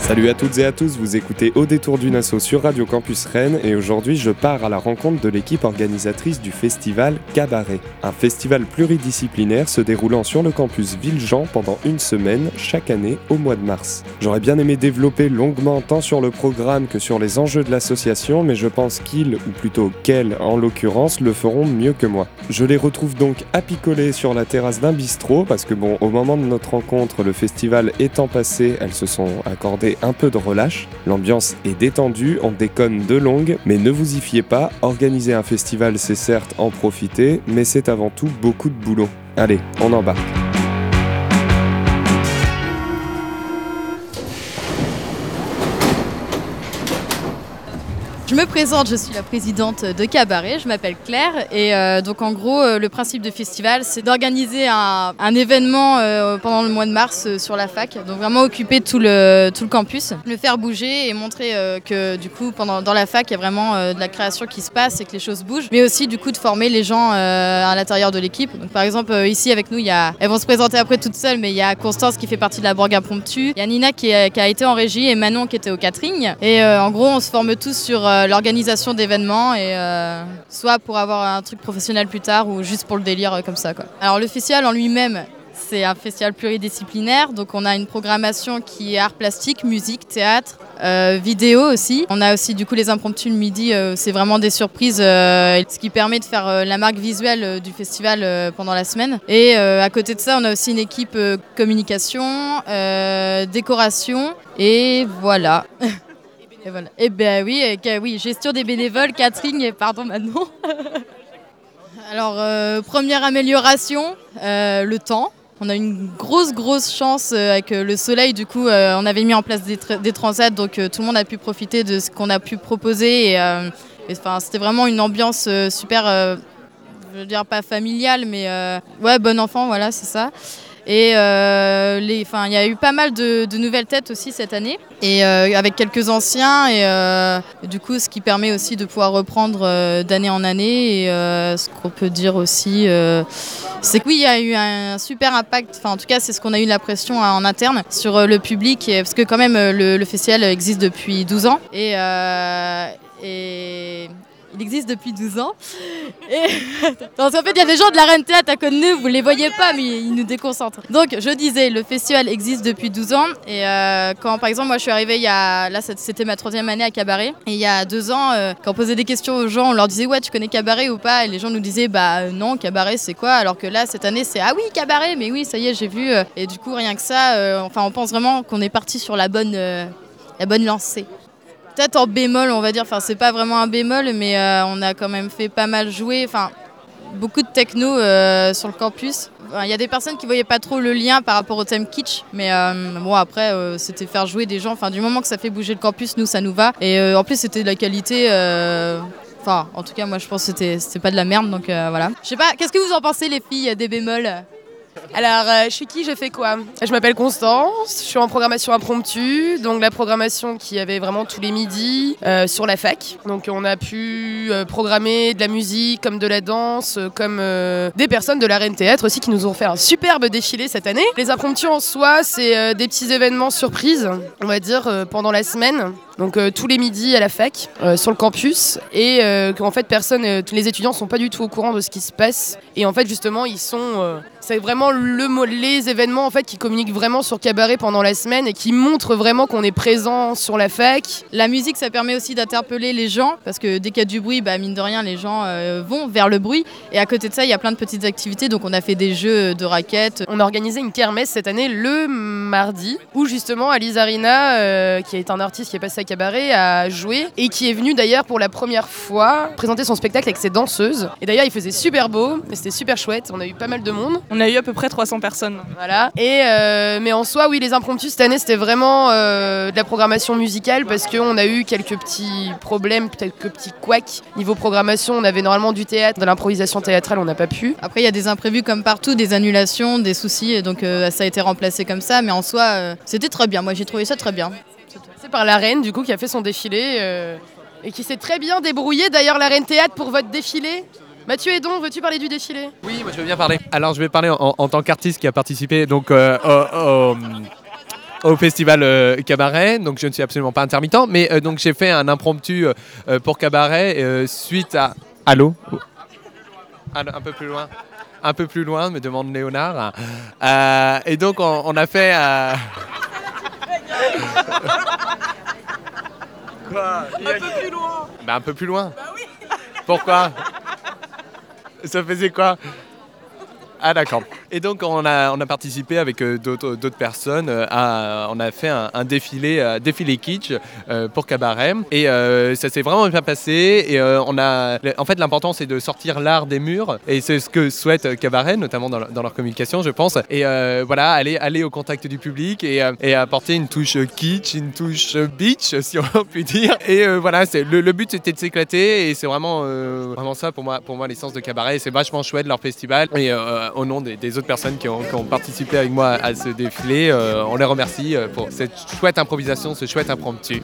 Salut à toutes et à tous, vous écoutez Au détour d'une asso sur Radio Campus Rennes et aujourd'hui je pars à la rencontre de l'équipe organisatrice du festival Cabaret. Un festival pluridisciplinaire se déroulant sur le campus Villejean pendant une semaine chaque année au mois de mars. J'aurais bien aimé développer longuement tant sur le programme que sur les enjeux de l'association, mais je pense qu'ils, ou plutôt qu'elles en l'occurrence, le feront mieux que moi. Je les retrouve donc à picoler sur la terrasse d'un bistrot parce que au moment de notre rencontre, le festival étant passé, elles se sont accordées un peu de relâche. L'ambiance est détendue, on déconne de longue, mais ne vous y fiez pas, organiser un festival c'est certes en profiter, mais c'est avant tout beaucoup de boulot. Allez, on embarque. Je me présente, je suis la présidente de Cabaret, je m'appelle Claire et donc en gros le principe du festival c'est d'organiser un événement pendant le mois de mars sur la fac, donc vraiment occuper tout le campus, le faire bouger et montrer que du coup dans la fac il y a vraiment de la création qui se passe et que les choses bougent, mais aussi du coup de former les gens à l'intérieur de l'équipe. Donc par exemple ici avec nous elles vont se présenter après toutes seules, mais il y a Constance qui fait partie de la Borgue Impromptue, il y a Nina qui a été en régie et Manon qui était au catering et en gros on se forme tous sur l'organisation d'événements et soit pour avoir un truc professionnel plus tard ou juste pour le délire comme ça quoi. Alors le festival en lui-même c'est un festival pluridisciplinaire, donc on a une programmation qui est art plastique, musique, théâtre, vidéo aussi. On a aussi du coup les impromptus le midi, c'est vraiment des surprises, ce qui permet de faire la marque visuelle du festival pendant la semaine. Et à côté de ça, on a aussi une équipe communication, décoration et voilà. Et voilà. Et ben oui, gestion des bénévoles, catering et pardon Manon. Alors première amélioration, le temps. On a une grosse chance avec le soleil, du coup on avait mis en place des transats, donc tout le monde a pu profiter de ce qu'on a pu proposer et c'était vraiment une ambiance super, je veux dire pas familiale, mais ouais, bon enfant, voilà, c'est ça. Et il y a eu pas mal de nouvelles têtes aussi cette année, et avec quelques anciens, et du coup ce qui permet aussi de pouvoir reprendre d'année en année. Et ce qu'on peut dire aussi, c'est que oui, il y a eu un super impact, en tout cas c'est ce qu'on a eu l'impression en interne sur le public, parce que quand même le festival existe depuis 12 ans, et il existe depuis 12 ans. Et parce qu'en fait, il y a des gens de la Rennes Théâtre à côté de nous, vous les voyez pas, mais ils nous déconcentrent. Donc, je disais, le festival existe depuis 12 ans. Et quand, par exemple, moi, je suis arrivée là, c'était ma 3e année à Cabaret. Et il y a 2 ans, quand on posait des questions aux gens, on leur disait, ouais, tu connais Cabaret ou pas? Et les gens nous disaient, bah non, Cabaret, c'est quoi? Alors que là, cette année, c'est, ah oui, Cabaret, mais oui, ça y est, j'ai vu. Et du coup, rien que ça, on pense vraiment qu'on est parti sur la bonne lancée. Peut-être en bémol, on va dire, c'est pas vraiment un bémol, mais on a quand même fait pas mal jouer, beaucoup de techno sur le campus. Il y a des personnes qui voyaient pas trop le lien par rapport au thème kitsch, mais après c'était faire jouer des gens, du moment que ça fait bouger le campus, nous ça nous va. Et en plus c'était de la qualité, en tout cas moi je pense que c'était pas de la merde, donc voilà. Je sais pas, qu'est-ce que vous en pensez les filles des bémols? Alors, je suis qui, je fais quoi? Je m'appelle Constance, je suis en programmation impromptue, donc la programmation qui avait vraiment tous les midis sur la fac. Donc on a pu programmer de la musique, comme de la danse, comme des personnes de la Rennes Théâtre aussi qui nous ont fait un superbe défilé cette année. Les impromptus en soi, c'est des petits événements surprises, on va dire, pendant la semaine. Donc tous les midis à la fac, sur le campus, et qu'en fait tous les étudiants sont pas du tout au courant de ce qui se passe. Et en fait justement ils sont, c'est vraiment les événements en fait qui communiquent vraiment sur Cabaret pendant la semaine et qui montrent vraiment qu'on est présent sur la fac. La musique ça permet aussi d'interpeller les gens, parce que dès qu'il y a du bruit, mine de rien les gens vont vers le bruit. Et à côté de ça il y a plein de petites activités, donc on a fait des jeux de raquettes. On a organisé une kermesse cette année le mardi, où justement Alice Arina, qui est un artiste qui est passé à Cabaret, a joué et qui est venu d'ailleurs pour la première fois présenter son spectacle avec ses danseuses. Et d'ailleurs il faisait super beau et c'était super chouette, on a eu pas mal de monde. On a eu à peu près 300 personnes. Voilà. Et mais en soi oui, les impromptus cette année c'était vraiment de la programmation musicale, parce qu'on a eu quelques petits problèmes, quelques petits couacs niveau programmation. On avait normalement du théâtre, de l'improvisation théâtrale, on n'a pas pu. Après il y a des imprévus comme partout, des annulations, des soucis, et donc ça a été remplacé comme ça, mais en soi c'était très bien, moi j'ai trouvé ça très bien. C'est par la Reine du coup qui a fait son défilé et qui s'est très bien débrouillé d'ailleurs, la Rennes Théâtre, pour votre défilé. Mathieu Edon, veux-tu parler du défilé? Oui, moi je veux bien parler. Alors je vais parler en tant qu'artiste qui a participé donc au festival Cabaret, donc je ne suis absolument pas intermittent, mais donc j'ai fait un impromptu pour Cabaret suite à... Allô ? Un peu plus loin, me demande Léonard. Et donc on a fait... Quoi ? Un peu plus loin. Un peu plus loin. Bah oui. Pourquoi ? Ça faisait quoi ? Ah d'accord. Et donc on a participé avec d'autres personnes. On a fait un défilé kitsch pour Cabaret. Et ça s'est vraiment bien passé. Et en fait l'important c'est de sortir l'art des murs. Et c'est ce que souhaite Cabaret, notamment dans leur communication, je pense. Et voilà, aller au contact du public et apporter une touche kitsch, une touche beach, si on peut dire. Et voilà, le but c'était de s'éclater. Et c'est vraiment ça pour moi l'essence de Cabaret. Et c'est vachement chouette leur festival. Et au nom des autres personnes qui ont participé avec moi à ce défilé, on les remercie pour cette chouette improvisation, ce chouette impromptu.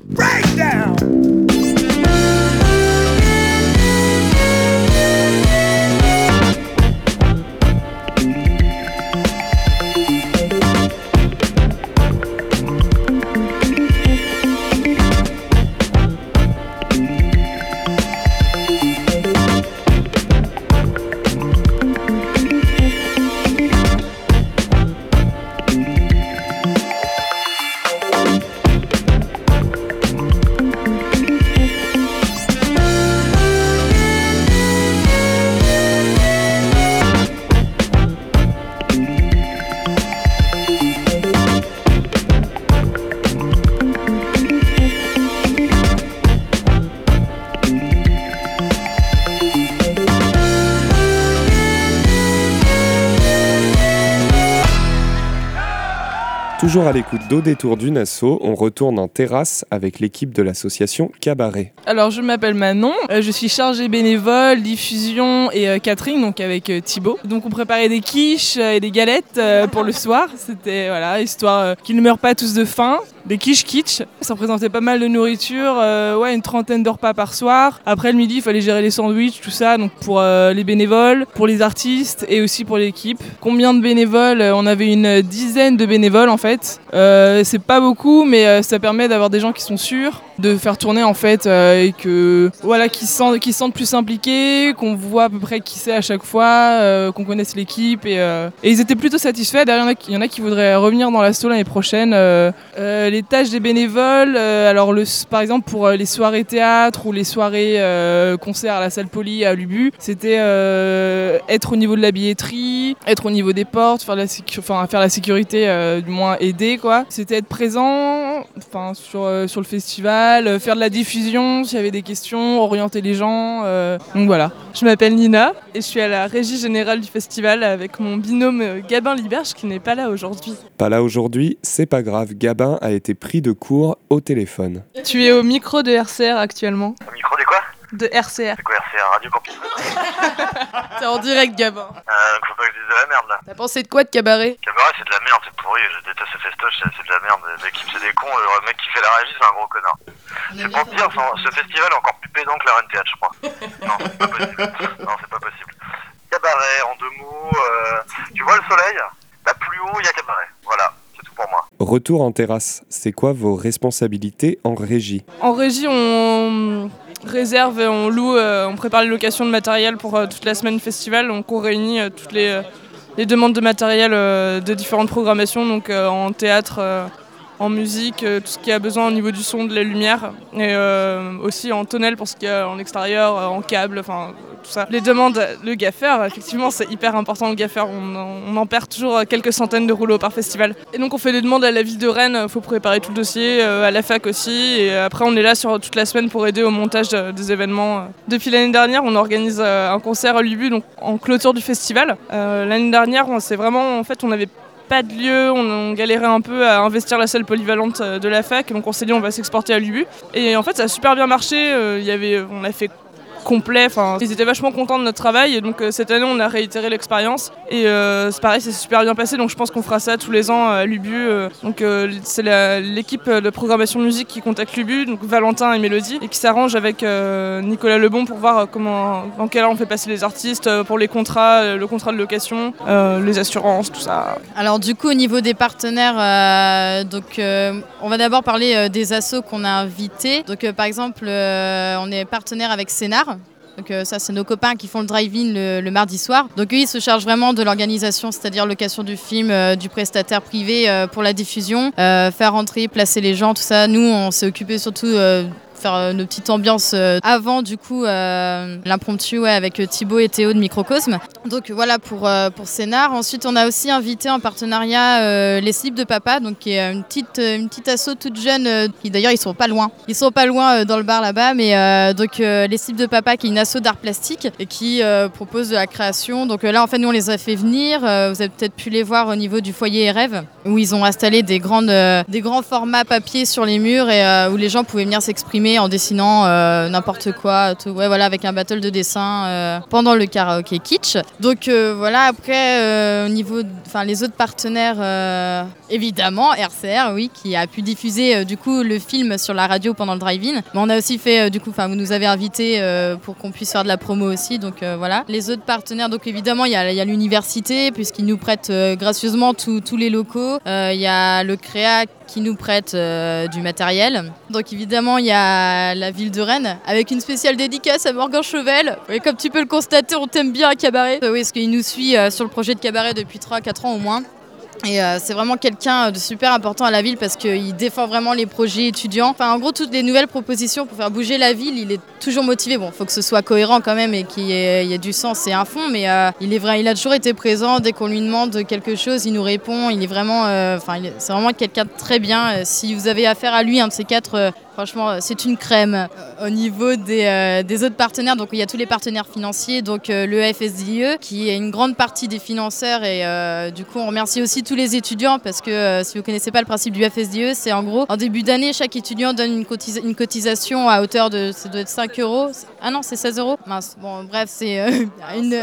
Toujours à l'écoute d'Au détour du Nassau, on retourne en terrasse avec l'équipe de l'association Cabaret. Alors je m'appelle Manon, je suis chargée bénévole, diffusion et catering, donc avec Thibaut. Donc on préparait des quiches et des galettes pour le soir, c'était histoire qu'ils ne meurent pas tous de faim. Des quiches kitsch, ça représentait pas mal de nourriture, une 30aine de repas par soir. Après le midi, il fallait gérer les sandwichs, tout ça, donc pour les bénévoles, pour les artistes et aussi pour l'équipe. Combien de bénévoles ? On avait une dizaine de bénévoles en fait. C'est pas beaucoup, mais ça permet d'avoir des gens qui sont sûrs de faire tourner en fait et que qu'ils se sentent plus impliqués, qu'on voit à peu près qui c'est à chaque fois, qu'on connaisse l'équipe et ils étaient plutôt satisfaits. D'ailleurs, il y en a qui voudraient revenir dans l'asso l'année prochaine. Les tâches des bénévoles, par exemple pour les soirées théâtre ou les soirées concerts à la salle Poly à Lubu, c'était être au niveau de la billetterie, être au niveau des portes, faire la sécurité, du moins aider quoi. C'était être présent sur le festival, faire de la diffusion s'il y avait des questions, orienter les gens. Donc voilà. Je m'appelle Nina et je suis à la régie générale du festival avec mon binôme Gabin Liberge qui n'est pas là aujourd'hui. Pas là aujourd'hui, c'est pas grave, Gabin a été pris de court au téléphone. Tu es au micro de RCR actuellement. Au micro de quoi ? De RCR. C'est quoi RCR ? Radio Campus ? T'es en direct, Gabin. Faut pas que je dise de la merde là. T'as pensé de quoi de Cabaret ? Cabaret c'est de la merde, c'est pourri, je déteste ce festoche, c'est de la merde. L'équipe c'est des cons, le mec qui fait la régie c'est un gros connard. C'est pour te dire, ce festival est encore plus pédant que la RNTH je crois. Non, c'est pas possible. Non, c'est pas possible. Cabaret, en deux mots, tu vois le soleil ? Là plus haut il y a Cabaret, voilà. Pour moi. Retour en terrasse, c'est quoi vos responsabilités en régie ? En régie, on réserve, on loue, on prépare les locations de matériel pour toute la semaine festival. Donc on réunit toutes les demandes de matériel de différentes programmations, donc en théâtre, en musique, tout ce qui a besoin au niveau du son, de la lumière, et aussi en tonnelle pour ce qui est en extérieur, en câble, enfin tout ça. Les demandes, le gaffeur, effectivement c'est hyper important le gaffeur, on en perd toujours quelques centaines de rouleaux par festival. Et donc on fait des demandes à la ville de Rennes, il faut préparer tout le dossier, à la fac aussi, et après on est là sur toute la semaine pour aider au montage des événements. Depuis l'année dernière, on organise un concert à Lubu, donc en clôture du festival. L'année dernière, c'est vraiment, en fait, on avait pas de lieu, on galérait un peu à investir la salle polyvalente de la fac, donc on s'est dit on va s'exporter à Lubu. Et en fait ça a super bien marché, on a fait complet. Enfin, ils étaient vachement contents de notre travail et donc cette année on a réitéré l'expérience et c'est pareil, c'est super bien passé, donc je pense qu'on fera ça tous les ans à l'UBU. Donc c'est l'équipe de programmation musique qui contacte l'UBU, donc Valentin et Mélodie, et qui s'arrange avec Nicolas Lebon pour voir dans quel ordre on fait passer les artistes, pour les contrats, le contrat de location, les assurances, tout ça. Alors du coup au niveau des partenaires, on va d'abord parler des assos qu'on a invités. Donc par exemple on est partenaire avec Scénar. Donc ça c'est nos copains qui font le drive-in le mardi soir. Donc eux ils se chargent vraiment de l'organisation, c'est-à-dire location du film, du prestataire privé pour la diffusion, faire rentrer, placer les gens, tout ça. Nous on s'est occupé surtout faire nos petites ambiances avant du coup l'impromptu avec Thibaut et Théo de Microcosme. Donc voilà pour Scénar. Ensuite on a aussi invité en partenariat les Slips de Papa, donc qui est une petite asso toute jeune qui d'ailleurs ils sont pas loin dans le bar là-bas, mais donc les Slips de Papa qui est une asso d'art plastique et qui propose de la création. Donc là en fait nous on les a fait venir, vous avez peut-être pu les voir au niveau du foyer Rêve où ils ont installé des grands formats papier sur les murs et où les gens pouvaient venir s'exprimer en dessinant n'importe quoi, avec un battle de dessin pendant le karaoké kitsch. Donc voilà, après au niveau, les autres partenaires, évidemment RCR, oui, qui a pu diffuser du coup le film sur la radio pendant le drive-in. Mais on a aussi fait vous nous avez invités pour qu'on puisse faire de la promo aussi. Donc voilà. Les autres partenaires, donc évidemment il y a l'université puisqu'ils nous prêtent gracieusement tous les locaux. Il y a le Créa qui nous prête du matériel. Donc évidemment, il y a la ville de Rennes avec une spéciale dédicace à Morgan Chauvel. Et comme tu peux le constater, on t'aime bien à Cabaret. Oui, parce qu'il nous suit sur le projet de Cabaret depuis 3-4 ans au moins. Et c'est vraiment quelqu'un de super important à la ville parce qu'il défend vraiment les projets étudiants. Enfin, en gros, toutes les nouvelles propositions pour faire bouger la ville, il est toujours motivé. Bon, il faut que ce soit cohérent quand même et qu'il y ait du sens et un fond, mais il a toujours été présent. Dès qu'on lui demande quelque chose, il nous répond. Il est vraiment, c'est vraiment quelqu'un de très bien. Si vous avez affaire à lui, un de ces quatre, franchement, c'est une crème. Au niveau des autres partenaires, donc il y a tous les partenaires financiers, donc le FSDIE qui est une grande partie des financeurs et du coup on remercie aussi tous les étudiants parce que si vous ne connaissez pas le principe du FSDIE, c'est en gros en début d'année chaque étudiant donne une cotisation à hauteur de ça doit être 5 €. Ah non, c'est 16 €. Mince. Bon bref, c'est une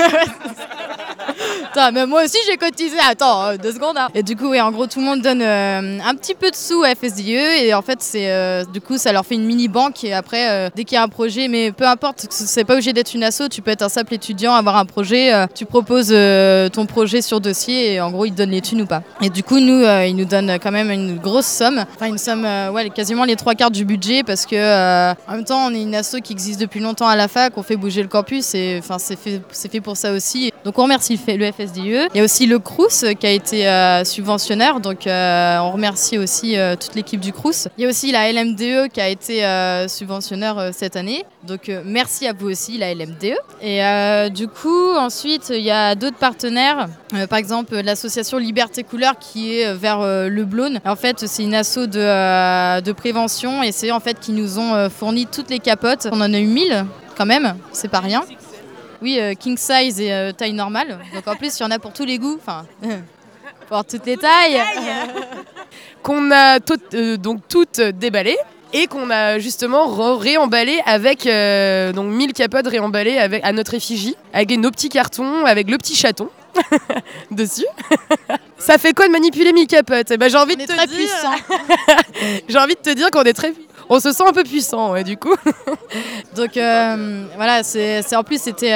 Attends, mais moi aussi j'ai cotisé. Attends, 2 secondes. Hein. Et du coup, en gros, tout le monde donne un petit peu de sous à FSDIE et en fait, du coup, ça leur fait une mini banque et après, dès qu'il y a un projet, mais peu importe, c'est pas obligé d'être une asso, tu peux être un simple étudiant, avoir un projet, tu proposes ton projet sur dossier et en gros, ils te donnent les thunes ou pas. Et du coup, nous, ils nous donnent quand même une grosse somme, enfin une somme, quasiment les 3/4 du budget parce que en même temps, on est une asso qui existe depuis longtemps à la fac, on fait bouger le campus et enfin c'est fait pour ça aussi. Donc on remercie le FSDIE. Il y a aussi le Crous qui a été subventionnaire, donc on remercie aussi toute l'équipe du Crous. Il y a aussi la LMDE qui a été subventionnaire cette année, donc merci à vous aussi la LMDE. Et du coup ensuite il y a d'autres partenaires, par exemple l'association Liberté Couleur qui est vers le Blône. En fait c'est une asso de prévention et c'est en fait qui nous ont fourni toutes les capotes. On en a eu 1000 quand même, c'est pas rien. Oui, king size et taille normale. Donc en plus, il y en a pour tous les goûts. Enfin, pour toutes les tailles. Qu'on a toutes déballées et qu'on a justement réemballé avec 1000 capotes réemballées à notre effigie, avec nos petits cartons, avec le petit chaton dessus. Ça fait quoi de manipuler 1000 capotes ? Eh ben, j'ai envie de te dire... j'ai envie de te dire qu'on est très... On se sent un peu puissant, ouais, du coup. Donc voilà, en plus c'était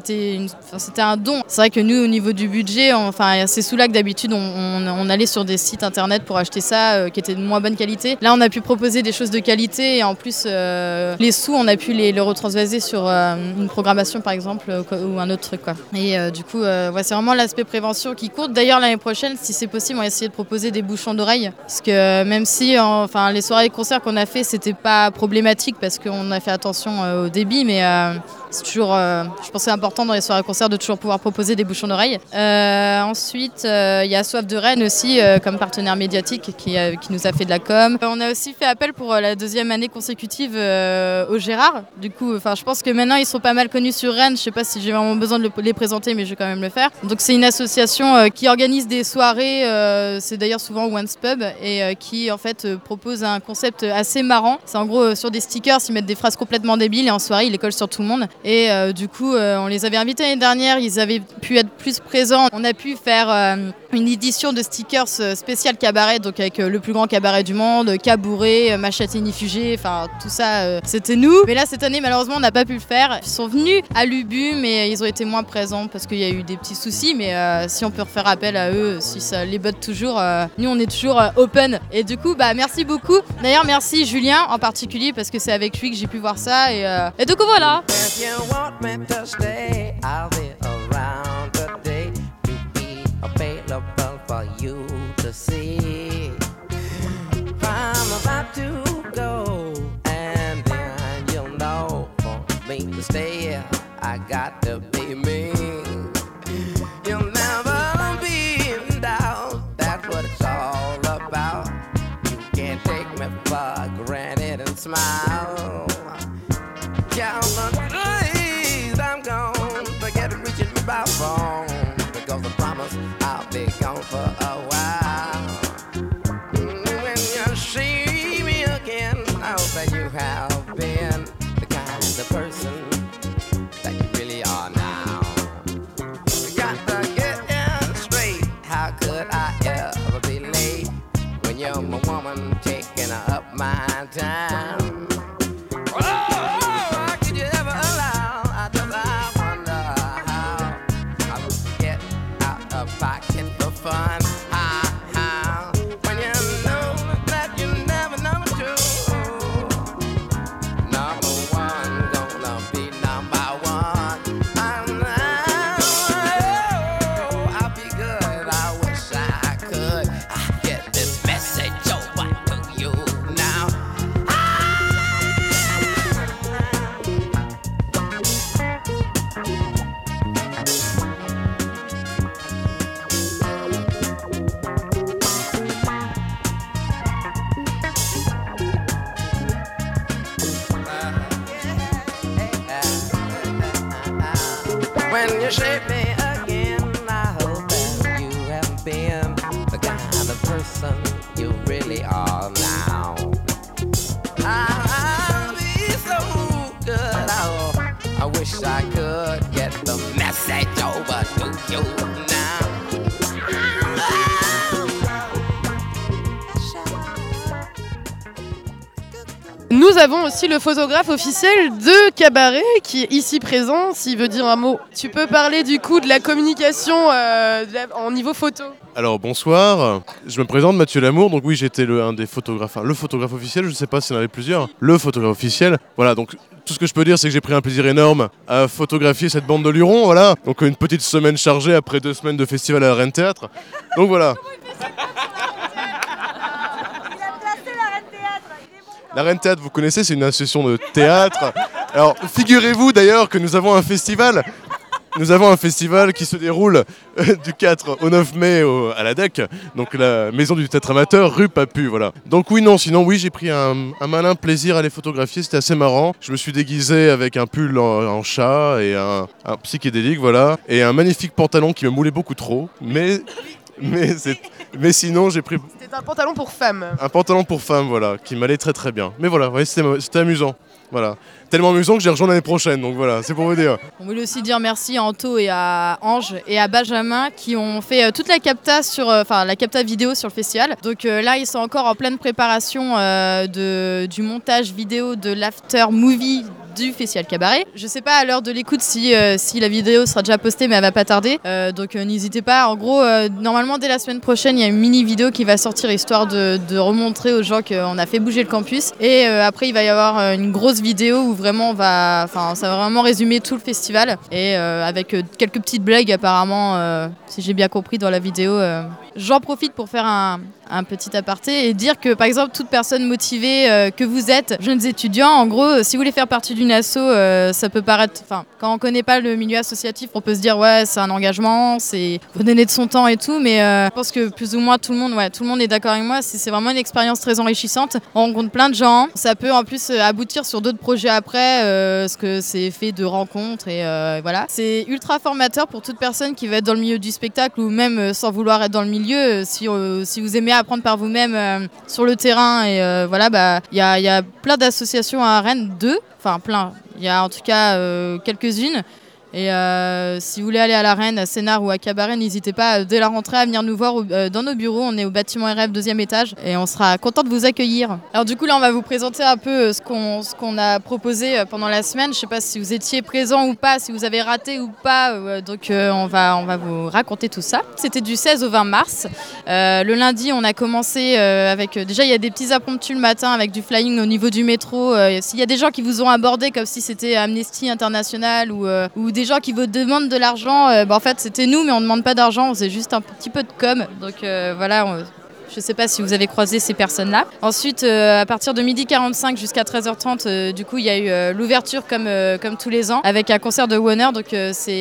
un don. C'est vrai que nous, au niveau du budget, c'est sous là que d'habitude on allait sur des sites internet pour acheter ça qui étaient de moins bonne qualité. Là, on a pu proposer des choses de qualité et en plus les sous, on a pu les retransvaser sur une programmation par exemple ou un autre truc quoi. Et du coup, c'est vraiment l'aspect prévention qui compte. D'ailleurs, l'année prochaine, si c'est possible, on va essayer de proposer des bouchons d'oreilles parce que même si les soirées et concerts qu'on a fait, c'était pas problématique parce qu'on a fait attention au débit, mais C'est toujours, je pense que c'est important dans les soirées concerts de toujours pouvoir proposer des bouchons d'oreille. Ensuite, il y a Soif de Rennes aussi comme partenaire médiatique qui nous a fait de la com. On a aussi fait appel pour la 2e année consécutive au Gérard. Du coup, je pense que maintenant ils sont pas mal connus sur Rennes. Je sais pas si j'ai vraiment besoin de les présenter, mais je vais quand même le faire. Donc c'est une association qui organise des soirées, c'est d'ailleurs souvent Once Pub, et qui en fait propose un concept assez marrant. C'est en gros sur des stickers, ils mettent des phrases complètement débiles et en soirée ils les collent sur tout le monde. Et du coup, on les avait invités l'année dernière, ils avaient pu être plus présents. On a pu faire une édition de stickers spécial cabaret, donc avec le plus grand cabaret du monde, Cabouré, Machatini-Fugé, enfin tout ça, c'était nous. Mais là, cette année, malheureusement, on n'a pas pu le faire. Ils sont venus à l'Ubu, mais ils ont été moins présents parce qu'il y a eu des petits soucis. Mais si on peut refaire appel à eux, si ça les botte toujours, nous, on est toujours open. Et du coup, merci beaucoup. D'ailleurs, merci Julien en particulier parce que c'est avec lui que j'ai pu voir ça. Et du coup, voilà. If you want me to stay, I'll be around today to be available for you to see. I'm about to go, and then you'll know for me to stay, I got to be me. You'll never be in doubt, that's what it's all about. You can't take me for granted and smile. Count the days I'm gone, forget reaching my phone, because I promise I'll be gone for a while. When you see me again, I hope that you have been the kind of person that you really are now. You got to get in straight, how could I ever be late when you're my woman taking up my time? Fun, when you know that you never know true. Number one, gonna be number one. I'll be good, I wish I could get this message over to you now. When you shape me again, I hope that you haven't been the kind of person you really are now. I'll be so good, I wish I could get the message over to you now. Nous avons aussi le photographe officiel de Cabaret qui est ici présent, s'il veut dire un mot. Tu peux parler du coup de la communication en niveau photo. Alors bonsoir, je me présente Mathieu Lamour, donc oui j'étais un des photographes, le photographe officiel, je ne sais pas s'il y en avait plusieurs, le photographe officiel, voilà donc tout ce que je peux dire c'est que j'ai pris un plaisir énorme à photographier cette bande de lurons, voilà, donc une petite semaine chargée après 2 semaines de festival à la Rennes Théâtre, donc voilà. La Rennes Théâtre, vous connaissez, c'est une association de théâtre. Alors, figurez-vous d'ailleurs que nous avons un festival. Nous avons un festival qui se déroule du 4 au 9 mai à la DEC, donc la maison du théâtre amateur, rue Papu, voilà. Donc sinon j'ai pris un malin plaisir à les photographier, c'était assez marrant. Je me suis déguisé avec un pull en chat et un psychédélique, voilà, et un magnifique pantalon qui me moulait beaucoup trop, mais sinon j'ai pris... C'était un pantalon pour femme. Un pantalon pour femme, voilà, qui m'allait très très bien. Mais voilà, ouais, c'était amusant. Voilà. Tellement amusant que j'ai rejoint l'année prochaine, donc voilà, c'est pour vous dire. On voulait aussi dire merci à Anto et à Ange et à Benjamin qui ont fait toute la capta la capta vidéo sur le festival. Donc là, ils sont encore en pleine préparation du montage vidéo de l'after movie du Festival Cabaret. Je sais pas à l'heure de l'écoute si la vidéo sera déjà postée, mais elle va pas tarder. Donc n'hésitez pas. En gros, normalement dès la semaine prochaine, il y a une mini vidéo qui va sortir histoire de remontrer aux gens qu'on a fait bouger le campus. Et après, il va y avoir une grosse vidéo où vraiment ça va vraiment résumer tout le festival et avec quelques petites blagues apparemment, si j'ai bien compris dans la vidéo. J'en profite pour faire un petit aparté et dire que par exemple toute personne motivée que vous êtes, jeunes étudiants, en gros si vous voulez faire partie d'une asso, ça peut paraître, quand on connaît pas le milieu associatif, on peut se dire ouais c'est un engagement, faut donner de son temps et tout, mais je pense que plus ou moins tout le monde est d'accord avec moi, c'est vraiment une expérience très enrichissante. On rencontre plein de gens, ça peut en plus aboutir sur d'autres projets après, parce que c'est fait de rencontres et voilà. C'est ultra formateur pour toute personne qui va être dans le milieu du spectacle ou même sans vouloir être dans le milieu, si vous aimez apprendre par vous-même sur le terrain et voilà, il y a plein d'associations à Rennes, plein, il y a en tout cas quelques-unes. Et si vous voulez aller à la Rennes, à Sénart ou à Cabaret, n'hésitez pas dès la rentrée à venir nous voir dans nos bureaux. On est au bâtiment RF 2e étage et on sera content de vous accueillir. Alors du coup là on va vous présenter un peu ce qu'on a proposé pendant la semaine. Je sais pas si vous étiez présents ou pas, si vous avez raté ou pas, donc on va vous raconter tout ça. C'était du 16 au 20 mars. Le lundi on a commencé avec, déjà il y a des petits impromptus le matin avec du flying au niveau du métro. S'il y a des gens qui vous ont abordé comme si c'était Amnesty International ou des gens qui vous demandent de l'argent, en fait c'était nous mais on ne demande pas d'argent, on faisait juste un petit peu de com, donc voilà, je ne sais pas si vous avez croisé ces personnes-là. Ensuite, à partir de 12h45 jusqu'à 13h30, du coup il y a eu l'ouverture comme tous les ans avec un concert de Warner, donc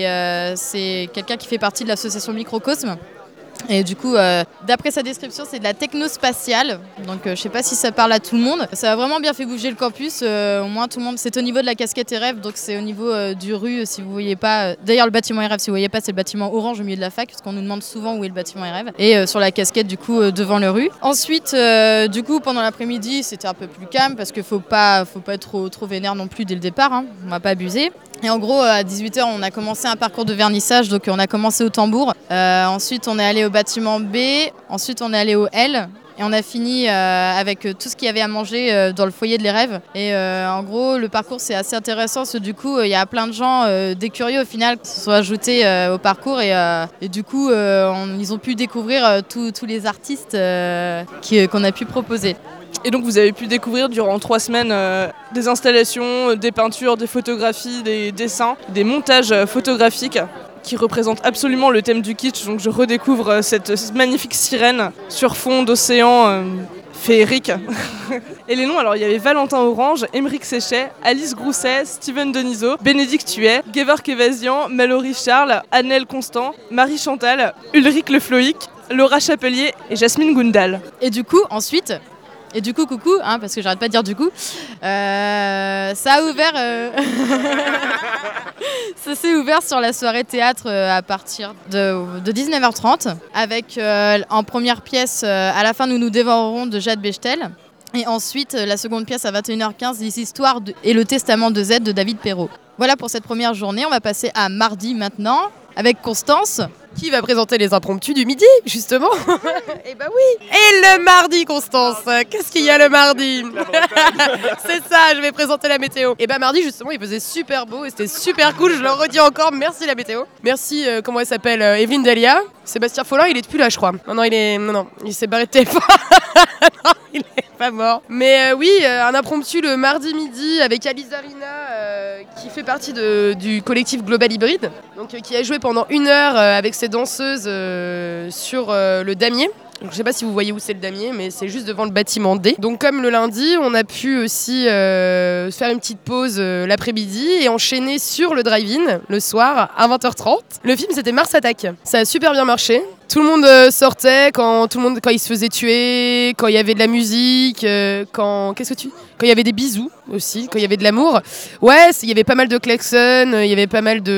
c'est quelqu'un qui fait partie de l'association Microcosme. Et du coup, d'après sa description, c'est de la techno-spatiale. Donc, je sais pas si ça parle à tout le monde. Ça a vraiment bien fait bouger le campus. Au moins, tout le monde. C'est au niveau de la casquette RF, donc c'est au niveau du rue. Si vous voyez pas, d'ailleurs, le bâtiment RF, si vous voyez pas, c'est le bâtiment orange au milieu de la fac, parce qu'on nous demande souvent où est le bâtiment RF. Et sur la casquette, du coup, devant le rue. Ensuite, du coup, pendant l'après-midi, c'était un peu plus calme, parce qu'il faut pas être trop vénère non plus dès le départ. Hein. On va pas abuser. Et en gros, à 18h, on a commencé un parcours de vernissage, donc on a commencé au tambour. Ensuite, on est allé au bâtiment B, ensuite on est allé au L, et on a fini avec tout ce qu'il y avait à manger dans le foyer de les rêves. Et en gros, le parcours, c'est assez intéressant, parce que du coup, il y a plein de gens, des curieux au final, qui se sont ajoutés au parcours, et du coup, ils ont pu découvrir tous les artistes qu'on a pu proposer. Et donc vous avez pu découvrir durant 3 semaines des installations, des peintures, des photographies, des dessins, des montages photographiques qui représentent absolument le thème du kitsch. Donc je redécouvre cette magnifique sirène sur fond d'océan féerique. Et les noms, alors il y avait Valentin Orange, Émeric Séchet, Alice Grousset, Steven Denisot, Bénédicte Thuet, Gevorg Evasian, Mallory Charles, Annelle Constant, Marie Chantal, Ulrich Le Floïc, Laura Chapelier et Jasmine Gundal. Et du coup, ensuite... Et du coup, coucou, hein, parce que j'arrête pas de dire du coup, ça a ouvert, ça s'est ouvert sur la soirée théâtre à partir de 19h30, avec en première pièce, à la fin nous dévorerons de Jade Bechtel, et ensuite la seconde pièce à 21h15, les histoires et le testament de Z de David Perrault. Voilà pour cette première journée, on va passer à mardi maintenant, avec Constance. Qui va présenter les impromptus du midi, justement. Eh ben oui. Et le mardi, Constance, qu'est-ce qu'il y a le mardi? C'est ça, je vais présenter la météo. Et ben mardi, justement, il faisait super beau et c'était super cool. Je le redis encore, merci la météo. Merci, comment elle s'appelle, Evelyne Delia. Sébastien Follin, il est plus là, je crois. Non, il s'est barré de téléphone. Non, il est pas mort. Mais oui, un impromptu le mardi midi avec Alice Arina, qui fait partie du collectif Global Hybride, donc qui a joué pendant 1 heure avec ses danseuses sur le damier. Donc, je sais pas si vous voyez où c'est le damier, mais c'est juste devant le bâtiment D. Donc comme le lundi, on a pu aussi faire une petite pause l'après-midi et enchaîner sur le drive-in le soir à 20h30. Le film, c'était Mars Attack. Ça a super bien marché. Tout le monde sortait quand il se faisait tuer, quand il y avait de la musique, quand il y avait des bisous aussi, quand il y avait de l'amour. Ouais, il y avait pas mal de klaxons, il y avait pas mal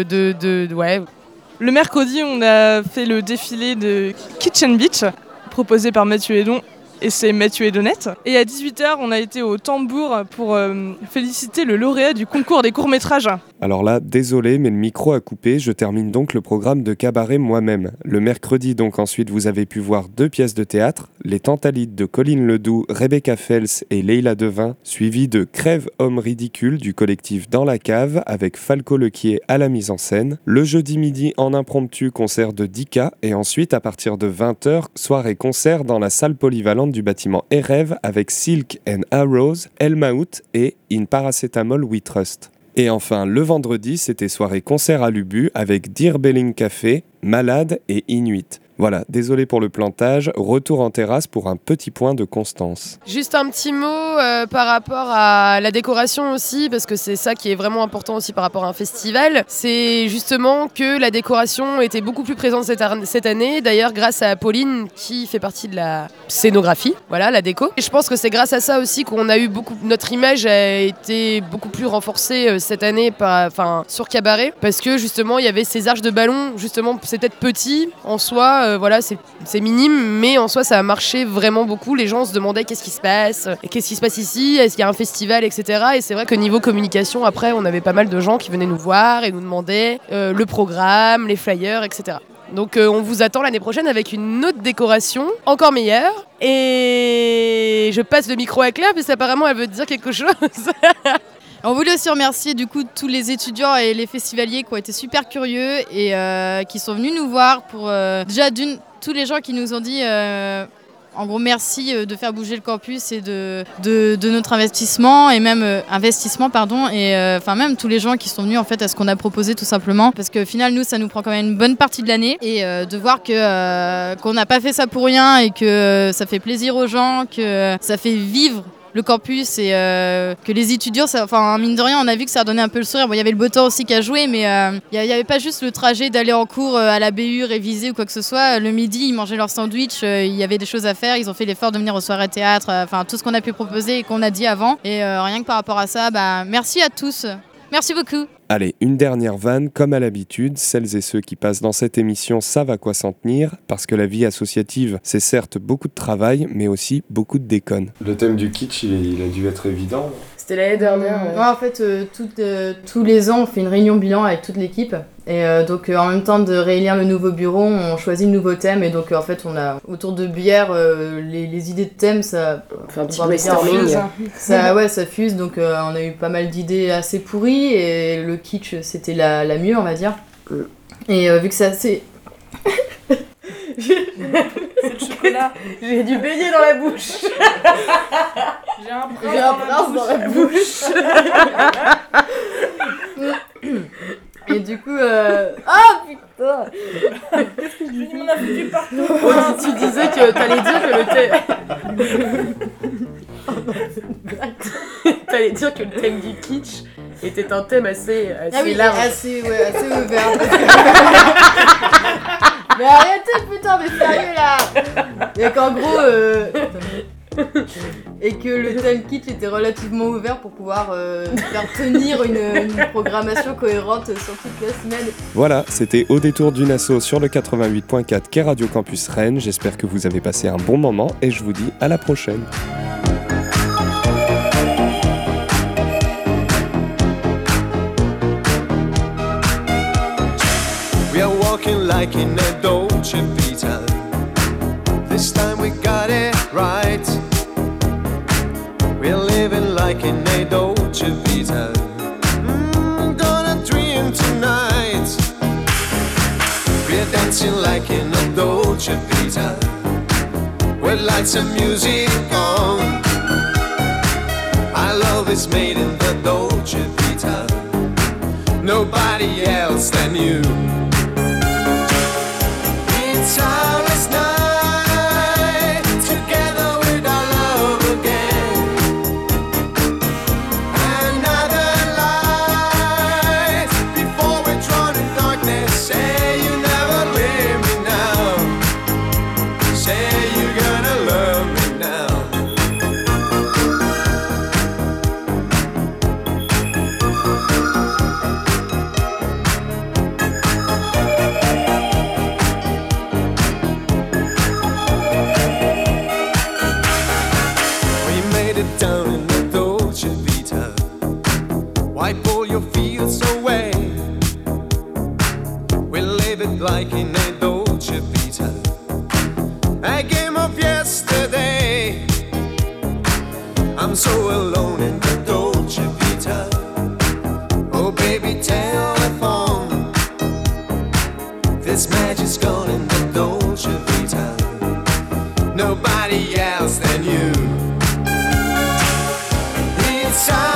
ouais. Le mercredi, on a fait le défilé de Kitchen Beach, proposé par Mathieu Hédon, et c'est Mathieu Hédonette. Et à 18h, on a été au tambour pour féliciter le lauréat du concours des courts-métrages. Alors là, désolé, mais le micro a coupé, je termine donc le programme de cabaret moi-même. Le mercredi, donc ensuite, vous avez pu voir 2 pièces de théâtre, Les Tantalides de Colline Ledoux, Rebecca Fels et Leila Devin, suivi de Crève Homme Ridicule du collectif Dans la Cave, avec Falco Lequier à la mise en scène. Le jeudi midi, en impromptu, concert de Dika, et ensuite, à partir de 20h, soirée-concert dans la salle polyvalente du bâtiment Erev avec Silk and Arrows, Elmaout et In Paracetamol We Trust. Et enfin, le vendredi, c'était soirée concert à l'Ubu avec Dear Belling Café, Malade et Inuit. Voilà, désolé pour le plantage, retour en terrasse pour un petit point de Constance. Juste un petit mot par rapport à la décoration aussi, parce que c'est ça qui est vraiment important aussi par rapport à un festival. C'est justement que la décoration était beaucoup plus présente cette année, d'ailleurs grâce à Pauline qui fait partie de la scénographie, voilà, la déco. Et je pense que c'est grâce à ça aussi qu'on a eu notre image a été beaucoup plus renforcée cette année sur Cabaret, parce que justement il y avait ces arches de ballon, justement c'est peut-être petit en soi, voilà, c'est minime, mais en soi ça a marché vraiment beaucoup. Les gens se demandaient qu'est-ce qui se passe ici, est-ce qu'il y a un festival, etc. Et c'est vrai que niveau communication, après on avait pas mal de gens qui venaient nous voir et nous demandaient le programme, les flyers, etc. Donc on vous attend l'année prochaine avec une autre décoration encore meilleure. Et je passe le micro à Claire, parce qu'apparemment elle veut dire quelque chose. On voulait aussi remercier du coup tous les étudiants et les festivaliers qui ont été super curieux et qui sont venus nous voir pour déjà tous les gens qui nous ont dit en gros merci de faire bouger le campus et de notre investissement et même même tous les gens qui sont venus en fait à ce qu'on a proposé tout simplement, parce qu'au final nous ça nous prend quand même une bonne partie de l'année et de voir qu'on n'a pas fait ça pour rien et que ça fait plaisir aux gens, que ça fait vivre le campus et que les étudiants, mine de rien, on a vu que ça a donné un peu le sourire. Bon, il y avait le beau temps aussi qui a joué, mais il n'y avait pas juste le trajet d'aller en cours à la BU, réviser ou quoi que ce soit. Le midi, ils mangeaient leur sandwich, il y avait des choses à faire, ils ont fait l'effort de venir aux soirées théâtre, tout ce qu'on a pu proposer et qu'on a dit avant. Et rien que par rapport à ça, merci à tous. Merci beaucoup. Allez, une dernière vanne, comme à l'habitude, celles et ceux qui passent dans cette émission savent à quoi s'en tenir, parce que la vie associative, c'est certes beaucoup de travail, mais aussi beaucoup de déconne. Le thème du kitsch, il a dû être évident. C'était l'année dernière. Ouais, en fait, tous les ans, on fait une réunion bilan avec toute l'équipe. Et donc, en même temps de réélire le nouveau bureau, on choisit le nouveau thème. Et donc, en fait, on a autour de bière les idées de thèmes, ça fait un petit brainstorming. Ça fuse. Donc, on a eu pas mal d'idées assez pourries. Et le kitsch, c'était la mieux, on va dire. Et vu que c'est assez... C'est le chocolat. J'ai du beignet dans la bouche. J'ai un prince dans la bouche. Et du coup... Ah putain. Qu'est-ce que je dis ? On a foutu partout. Tu disais que t'allais dire que le thème... T'allais dire que le thème du kitsch était un thème assez large. assez ouvert. Mais arrêtez putain, mais sérieux là. Et qu'en gros... et que le thème kitsch était relativement ouvert pour pouvoir faire tenir une programmation cohérente sur toute la semaine. Voilà, c'était Au détour d'une asso sur le 88.4 qu'est Radio Campus Rennes. J'espère que vous avez passé un bon moment et je vous dis à la prochaine. We are walking like in a Dolce Vita. This time we got it right. We're living like in a Dolce Vita. Gonna dream tonight. We're dancing like in a Dolce Vita. With lights and music on. Our love is made in the Dolce Vita. Nobody else than you. It's our last night together with our love again. Another light before we're drawn in darkness. Say you never leave me now. Say you're gonna love me now. Down in the Dolce Vita. Wipe all your fears away. We live it like in a Dolce Vita. A game of yesterday. I'm so alone in the Dolce Vita. Oh baby, telephone. This magic's gone in the Dolce Vita. Nobody else than you. It's